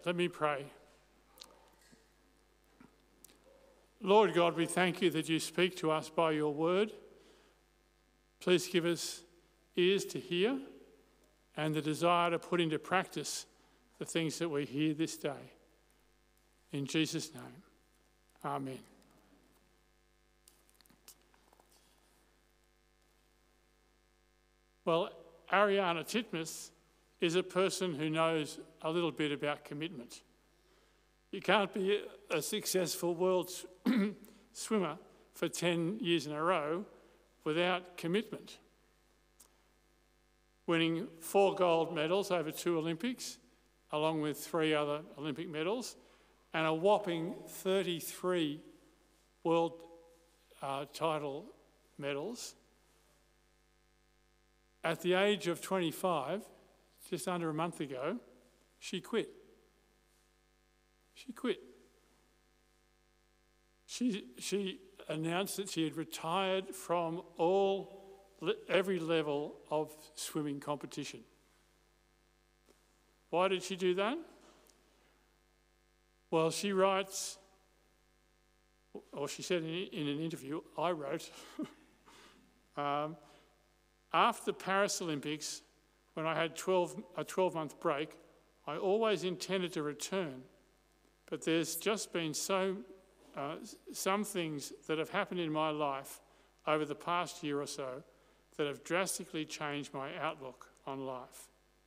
Let me pray. Lord God, we thank you that you speak to us by your word. Please give us ears to hear and the desire to put into practice the things that we hear this day. In Jesus' name, amen. Well, Ariarne Titmuss is a person who knows a little bit about commitment. You can't be a successful world swimmer for 10 years in a row without commitment. Winning 4 gold medals over 2 Olympics, along with 3 other Olympic medals, and a whopping 33 world title medals. At the age of 25, just under a month ago, she quit. She announced that she had retired from every level of swimming competition. Why did she do that? Well, she writes, or she said in an interview, I wrote, after the Paris Olympics, when I had a 12-month break, I always intended to return, but there's just been some things that have happened in my life over the past year or so that have drastically changed my outlook on life.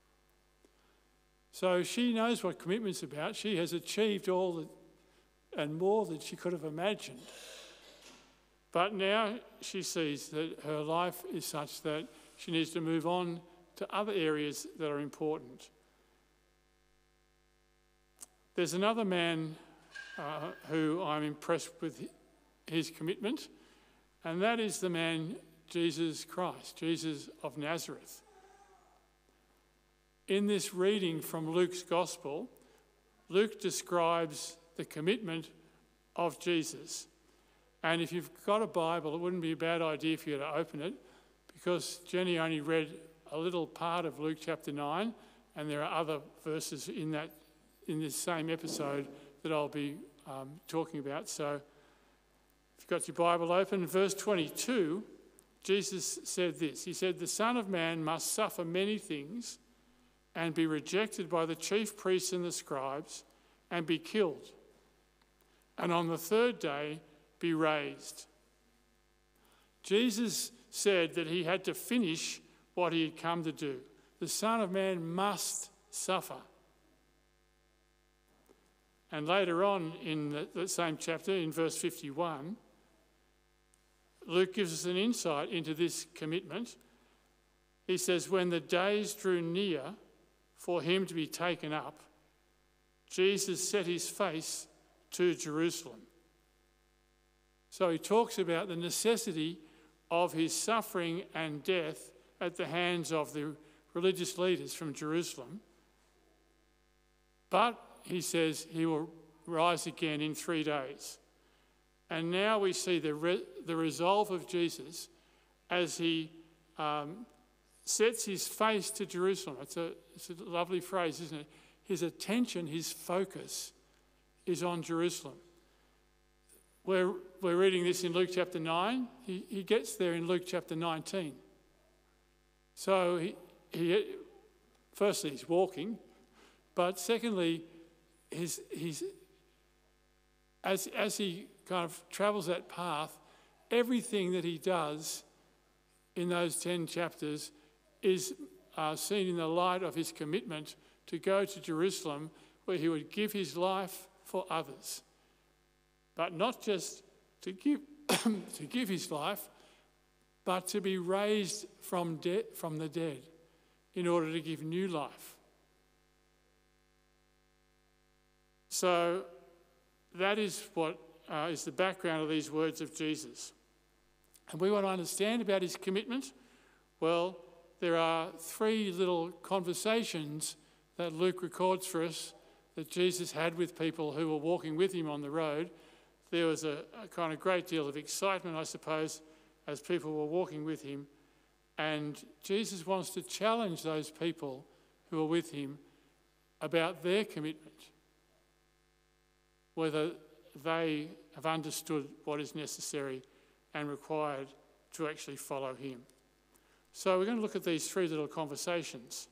So she knows what commitment's about. She has achieved all and more than she could have imagined. But now she sees that her life is such that she needs to move on to other areas that are important. There's another man who I'm impressed with his commitment, and that is the man Jesus Christ, Jesus of Nazareth. In this reading from Luke's Gospel, Luke describes the commitment of Jesus. And if you've got a Bible, it wouldn't be a bad idea for you to open it, because Jenny only read a little part of Luke chapter 9, and there are other verses in this same episode that I'll be talking about. So if you've got your Bible open, verse 22, Jesus said this. He said, "The Son of Man must suffer many things and be rejected by the chief priests and the scribes and be killed, and on the 3rd day be raised." Jesus said that he had to finish what he had come to do. The Son of Man must suffer. And later on in the same chapter, in verse 51, Luke gives us an insight into this commitment. He says, when the days drew near for him to be taken up, Jesus set his face to Jerusalem. So he talks about the necessity of his suffering and death at the hands of the religious leaders from Jerusalem. But he says he will rise again in 3 days. And now we see the resolve of Jesus as he sets his face to Jerusalem. It's a lovely phrase, isn't it? His attention, his focus is on Jerusalem. We're reading this in Luke chapter 9. He gets there in Luke chapter 19. So firstly, he's walking, but secondly, as he kind of travels that path, everything that he does in those 10 chapters is seen in the light of his commitment to go to Jerusalem, where he would give his life for others. But not just to give to give his life, but to be raised from the dead in order to give new life. So that is what is the background of these words of Jesus. And we want to understand about his commitment. Well, there are 3 little conversations that Luke records for us that Jesus had with people who were walking with him on the road. There was a kind of great deal of excitement, I suppose, as people were walking with him. And Jesus wants to challenge those people who are with him about their commitment. whether they have understood what is necessary and required to actually follow him. So we're going to look at these three little conversations.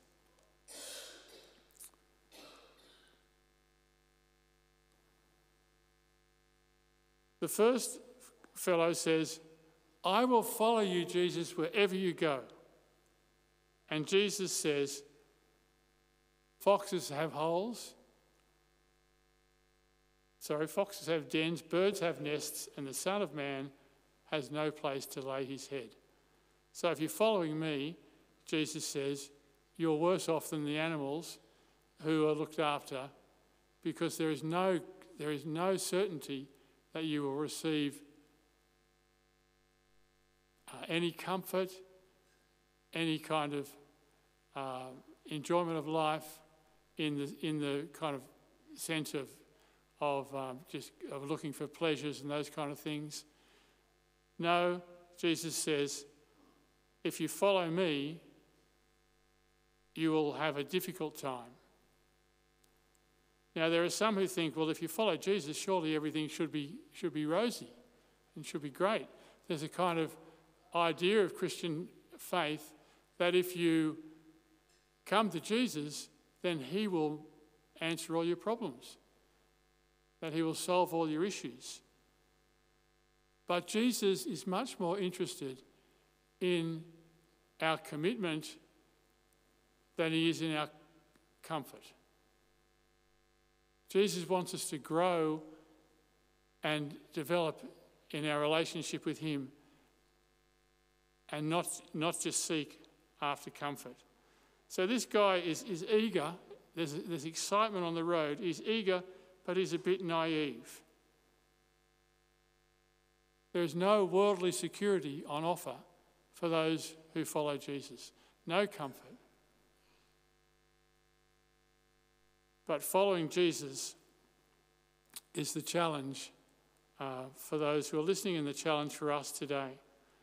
The first fellow says, "I will follow you, Jesus, wherever you go." And Jesus says, foxes have dens, birds have nests, and the Son of Man has no place to lay his head. So if you're following me, Jesus says, you're worse off than the animals who are looked after, because there is no certainty that you will receive any comfort, any kind of enjoyment of life in the kind of sense of looking for pleasures and those kind of things. No, Jesus says, if you follow me, you will have a difficult time. Now, there are some who think, well, if you follow Jesus, surely everything should be rosy and should be great. There's a kind of idea of Christian faith that if you come to Jesus, then he will answer all your problems, that he will solve all your issues. But Jesus is much more interested in our commitment than he is in our comfort. Jesus wants us to grow and develop in our relationship with him and not just seek after comfort. So this guy is eager. There's excitement on the road. He's eager, but he's a bit naive. There is no worldly security on offer for those who follow Jesus. No comfort. But following Jesus is the challenge for those who are listening and the challenge for us today.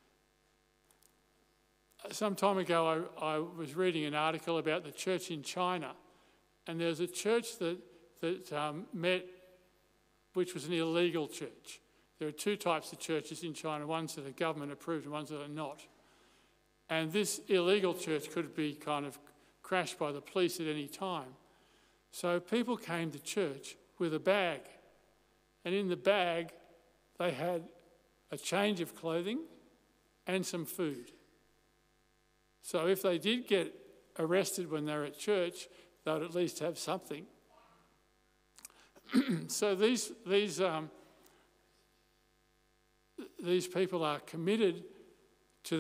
Some time ago, I was reading an article about the church in China, and there's a church that met, which was an illegal church. There are two types of churches in China, ones that are government approved and ones that are not. And this illegal church could be kind of crashed by the police at any time. So people came to church with a bag, and in the bag they had a change of clothing and some food. So if they did get arrested when they were at church, they would at least have something. So these people are committed to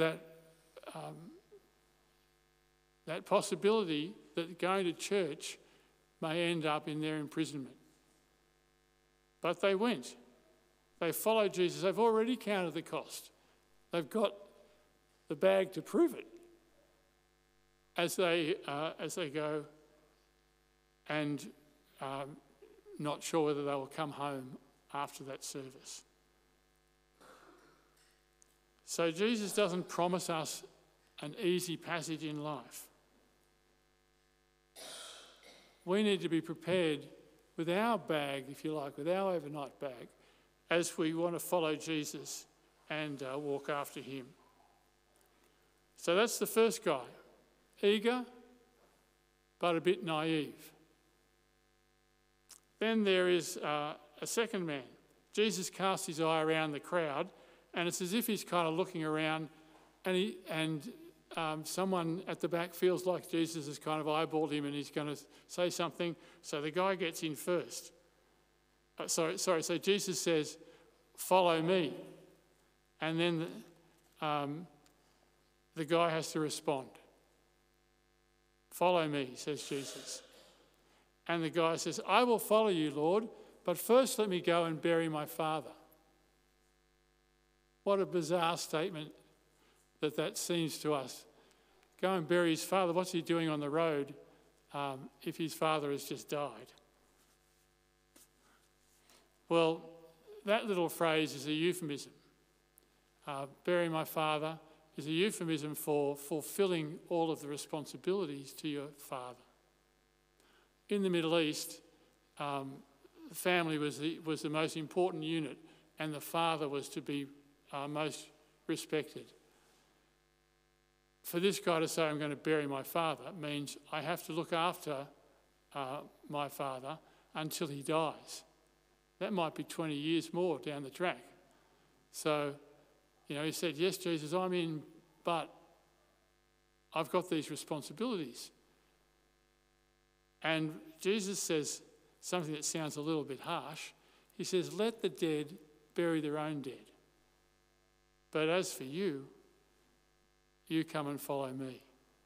that possibility that going to church may end up in their imprisonment. But they went. They followed Jesus. They've already counted the cost. They've got the bag to prove it as they go, and not sure whether they will come home after that service. So Jesus doesn't promise us an easy passage in life. We need to be prepared with our bag, if you like, with our overnight bag, as we want to follow Jesus and walk after him. So that's the first guy, eager but a bit naive. Then there is a second man. Jesus casts his eye around the crowd, and it's as if he's kind of looking around, and someone at the back feels like Jesus has kind of eyeballed him and he's going to say something, so the guy gets in first. So Jesus says, "Follow me." And then the guy has to respond. "Follow me," says Jesus. And the guy says, "I will follow you, Lord, but first let me go and bury my father." What a bizarre statement that seems to us. Go and bury his father. What's he doing on the road if his father has just died? Well, that little phrase is a euphemism. Bury my father is a euphemism for fulfilling all of the responsibilities to your father. In the Middle East, the family was the most important unit, and the father was to be most respected. For this guy to say, I'm going to bury my father, means I have to look after my father until he dies. That might be 20 years more down the track. So, he said, yes, Jesus, I'm in, but I've got these responsibilities. And Jesus says something that sounds a little bit harsh. He says, let the dead bury their own dead. But as for you, you come and follow me.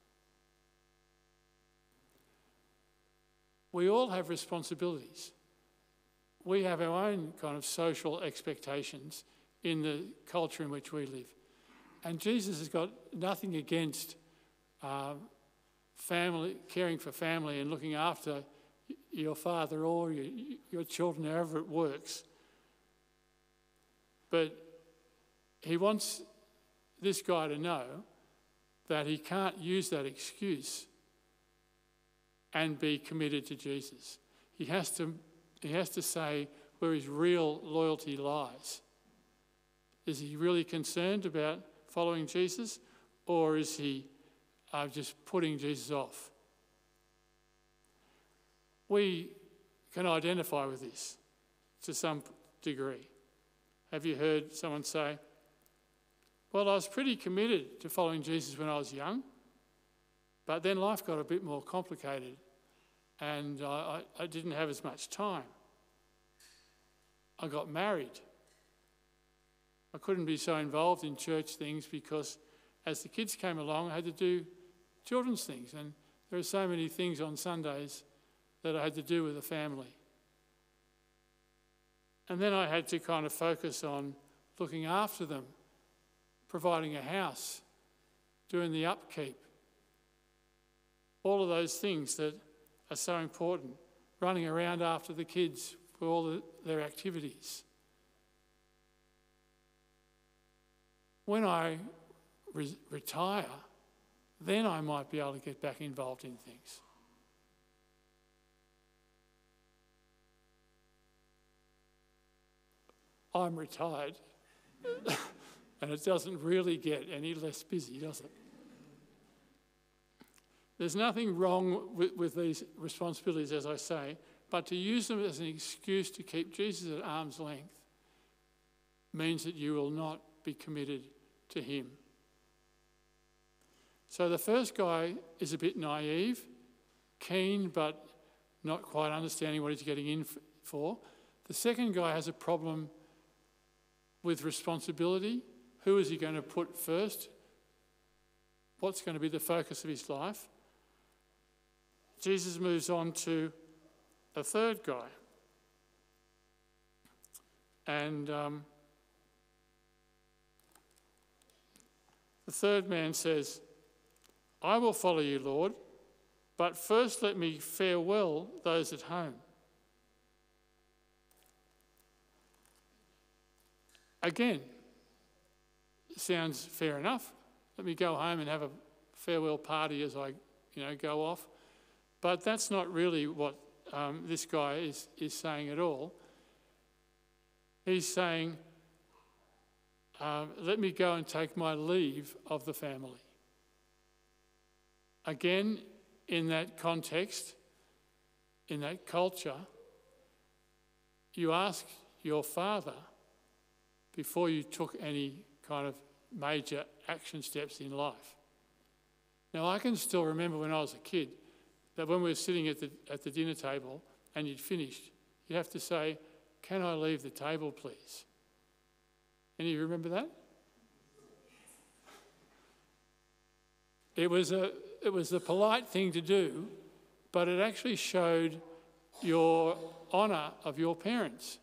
We all have responsibilities. We have our own kind of social expectations in the culture in which we live. And Jesus has got nothing against family, caring for family and looking after your father or your children, however it works. But he wants this guy to know that he can't use that excuse and be committed to Jesus. He has to say where his real loyalty lies. Is he really concerned about following Jesus, or is he just putting Jesus off? We can identify with this to some degree. Have you heard someone say, well, I was pretty committed to following Jesus when I was young, but then life got a bit more complicated and I didn't have as much time. I got married. I couldn't be so involved in church things because as the kids came along, I had to do children's things. And there are so many things on Sundays that I had to do with the family. And then I had to kind of focus on looking after them, providing a house, doing the upkeep. All of those things that are so important, running around after the kids for all their activities. When I retire, then I might be able to get back involved in things. I'm retired, and it doesn't really get any less busy, does it? There's nothing wrong with these responsibilities, as I say, but to use them as an excuse to keep Jesus at arm's length means that you will not be committed to him. So the first guy is a bit naive, keen but not quite understanding what he's getting in for. The second guy has a problem with responsibility. Who is he going to put first? What's going to be the focus of his life? Jesus moves on to a third guy. And the third man says, I will follow you, Lord, but first let me farewell those at home. Again, sounds fair enough. Let me go home and have a farewell party as I, go off. But that's not really what this guy is saying at all. He's saying, let me go and take my leave of the family. Again, in that context, in that culture, you ask your father before you took any kind of major action steps in life. Now, I can still remember when I was a kid that when we were sitting at the dinner table and you'd finished, you'd have to say, can I leave the table, please? Any of you remember that? It was a polite thing to do, but it actually showed your honour of your parents.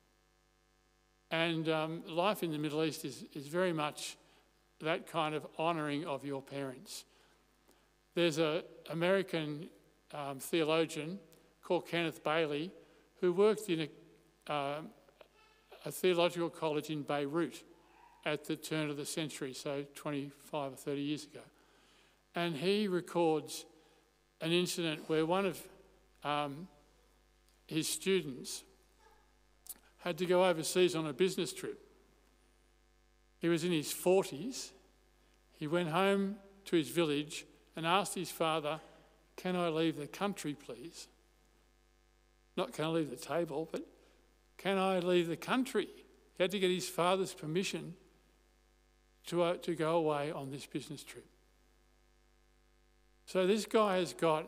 And life in the Middle East is very much that kind of honouring of your parents. There's an American theologian called Kenneth Bailey who worked in a theological college in Beirut at the turn of the century, so 25 or 30 years ago. And he records an incident where one of his students had to go overseas on a business trip. He was in his 40s. He went home to his village and asked his father, "Can I leave the country, please?" Not can I leave the table, but can I leave the country? He had to get his father's permission to go away on this business trip. So this guy has got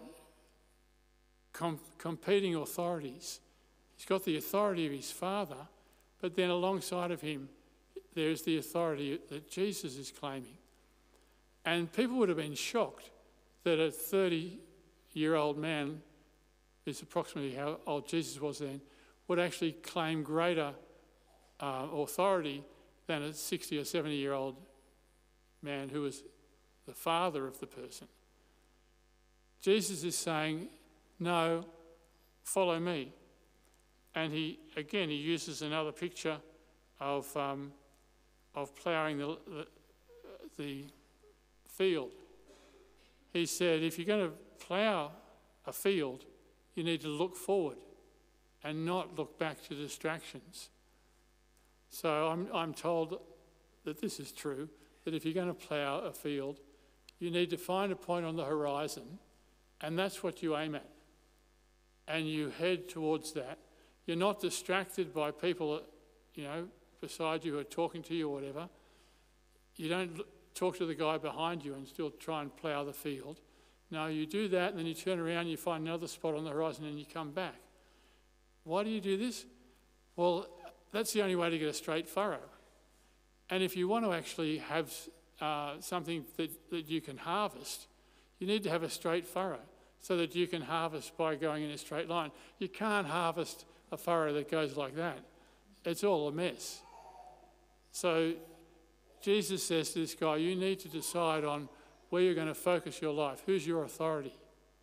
competing authorities. He's got the authority of his father, but then alongside of him, there's the authority that Jesus is claiming. And people would have been shocked that a 30-year-old man, is approximately how old Jesus was then, would actually claim greater authority than a 60 or 70-year-old man who was the father of the person. Jesus is saying, "No, follow me." And he uses another picture of ploughing the field. He said, if you're going to plough a field, you need to look forward and not look back to distractions. So I'm told that this is true, that if you're going to plough a field, you need to find a point on the horizon, and that's what you aim at. And you head towards that. You're not distracted by people, beside you who are talking to you or whatever. You don't talk to the guy behind you and still try and plough the field. No, you do that and then you turn around and you find another spot on the horizon and you come back. Why do you do this? Well, that's the only way to get a straight furrow. And if you want to actually have something that you can harvest, you need to have a straight furrow so that you can harvest by going in a straight line. You can't harvest a furrow that goes like that. It's all a mess. So Jesus says to this guy, you need to decide on where you're going to focus your life. Who's your authority?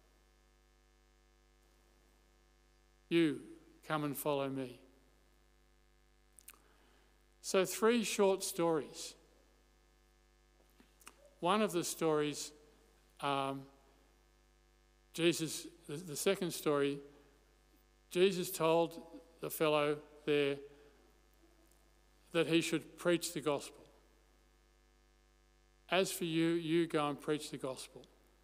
You, come and follow me. So 3 short stories. One of the stories, the second story, Jesus told the fellow there that he should preach the gospel. As for you, you go and preach the gospel.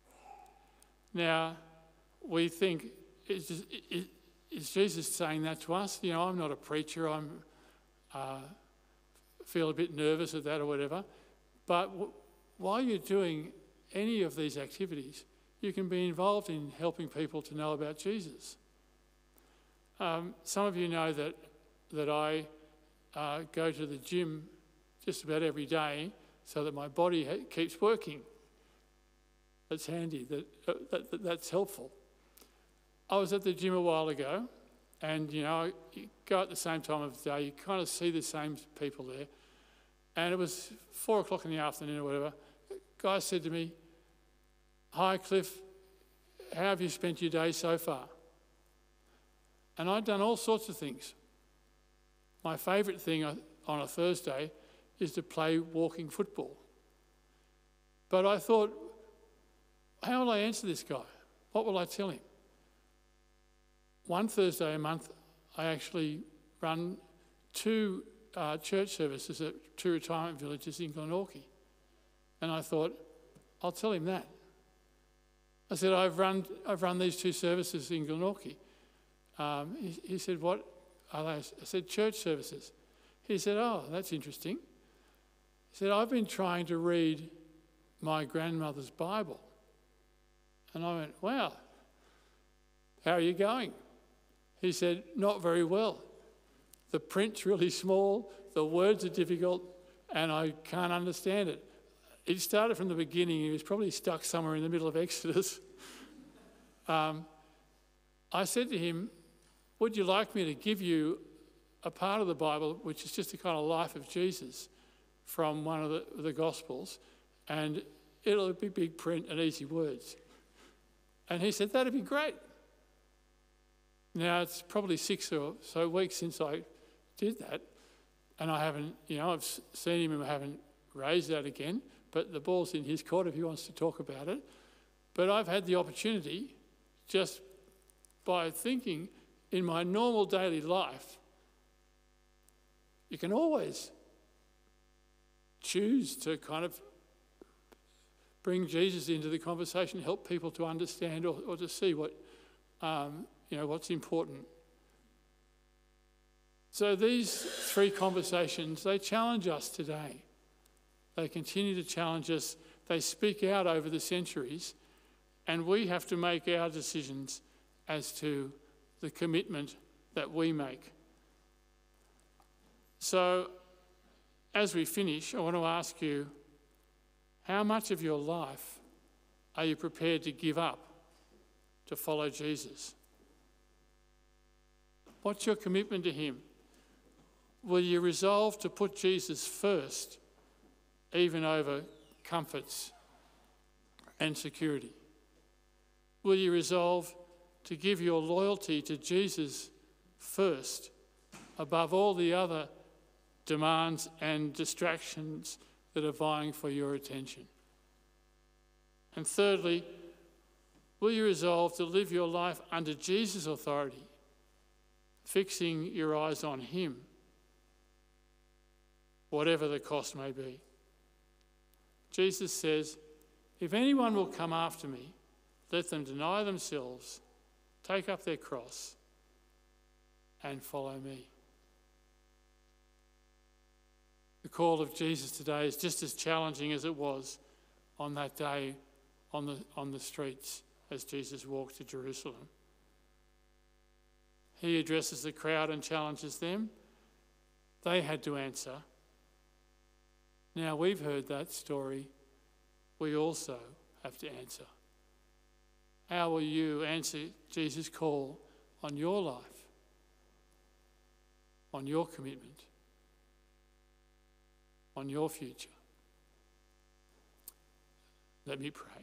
Now, we think, is Jesus saying that to us? I'm not a preacher. I feel a bit nervous at that or whatever. But while you're doing any of these activities, you can be involved in helping people to know about Jesus. Some of you know that I go to the gym just about every day so that my body keeps working. That's handy, that's helpful. I was at the gym a while ago, and you go at the same time of the day, you kind of see the same people there. And it was 4 o'clock in the afternoon or whatever. A guy said to me, "Hi Cliff, how have you spent your day so far?" And I'd done all sorts of things. My favourite thing on a Thursday is to play walking football. But I thought, how will I answer this guy? What will I tell him? One Thursday a month, I actually run 2 church services at 2 retirement villages in Glenorchy. And I thought, I'll tell him that. I said, I've run these 2 services in Glenorchy. He said, what are they? I said, church services. He said, oh, that's interesting. He said, I've been trying to read my grandmother's Bible. And I went, wow, how are you going? He said, not very well. The print's really small, the words are difficult, and I can't understand it. He started from the beginning. He was probably stuck somewhere in the middle of Exodus. I said to him, would you like me to give you a part of the Bible, which is just the kind of life of Jesus from one of the Gospels, and it'll be big print and easy words? And he said, that'd be great. Now, it's probably 6 or so weeks since I did that, and I haven't, I've seen him and I haven't raised that again, but the ball's in his court if he wants to talk about it. But I've had the opportunity, just by thinking in my normal daily life, You can always choose to kind of bring Jesus into the conversation, help people to understand or to see what, what's important. So these three conversations, they challenge us today. They continue to challenge us. They speak out over the centuries, and we have to make our decisions as to the commitment that we make. So as we finish, I want to ask you, how much of your life are you prepared to give up to follow Jesus? What's your commitment to him? Will you resolve to put Jesus first, even over comforts and security? Will you resolve to give your loyalty to Jesus first, above all the other demands and distractions that are vying for your attention? And thirdly, will you resolve to live your life under Jesus' authority, fixing your eyes on him, whatever the cost may be? Jesus says, if anyone will come after me, let them deny themselves, take up their cross, and follow me. The call of Jesus today is just as challenging as it was on that day on the streets as Jesus walked to Jerusalem. He addresses the crowd and challenges them. They had to answer. Now we've heard that story. We also have to answer. How will you answer Jesus' call on your life, on your commitment, on your future? Let me pray.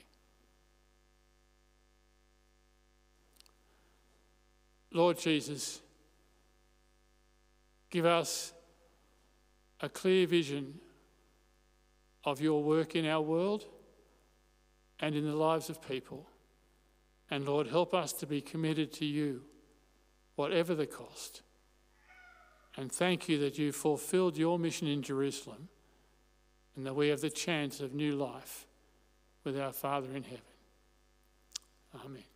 Lord Jesus, give us a clear vision of your work in our world and in the lives of people. And Lord, help us to be committed to you, whatever the cost. And thank you that you fulfilled your mission in Jerusalem and that we have the chance of new life with our Father in heaven. Amen.